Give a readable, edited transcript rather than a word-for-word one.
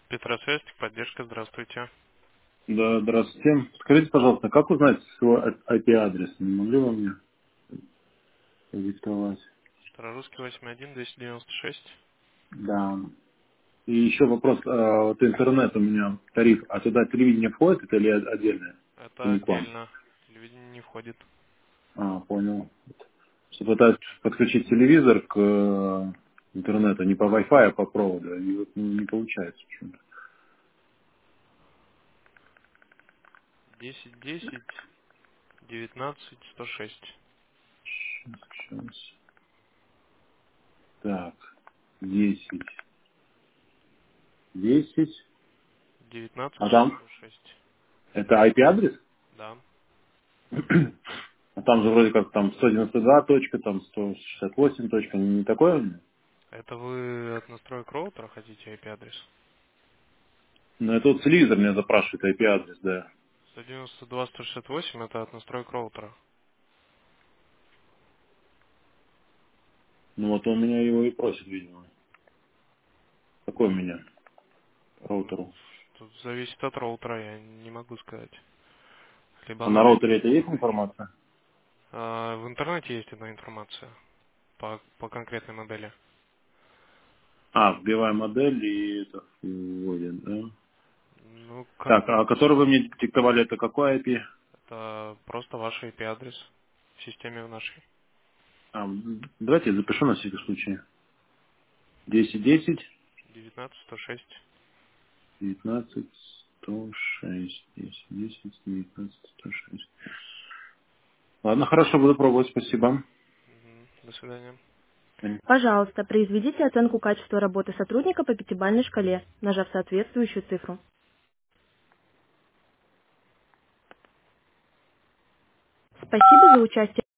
Петросвязь, поддержка, здравствуйте. Да, здравствуйте. Скажите, пожалуйста, как узнать свой IP-адрес? Не могли вы мне продиктовать? Старорусский 81-296. Да. И еще вопрос. Вот интернет у меня тариф, а туда телевидение входит это или отдельное? И Это не к вам? отдельно. Телевидение не входит. А, понял. Что пытаюсь подключить телевизор к интернету не по Wi-Fi, а по проводу. И вот не получается почему-то. 1010 19 106. Сейчас. Так. 10. 10. 19 А там 106. это IP-адрес? Да. А там же вроде как там 192 точка, там 168 точка, не такое у меня? Это вы от настроек роутера хотите IP-адрес? Ну, это вот телевизор меня запрашивает IP-адрес, да. 192-168 это от настроек роутера. Ну, вот он меня его и просит, видимо. Какой у меня роутеру? Тут зависит от роутера, я не могу сказать. Либо А на она роутере это есть информация? в интернете есть эта информация по конкретной модели. А, вбиваем модель и это вводим, да? Ну, Так, а который вы мне диктовали, это какой IP? это просто ваш IP-адрес в системе в нашей. А, давайте я запишу на всякий случай. 1010 19 106. 19 106. 10 10 19 106. Ладно, хорошо, буду пробовать, спасибо. До свидания. Пожалуйста, произведите оценку качества работы сотрудника по пятибалльной шкале, нажав соответствующую цифру. Спасибо за участие.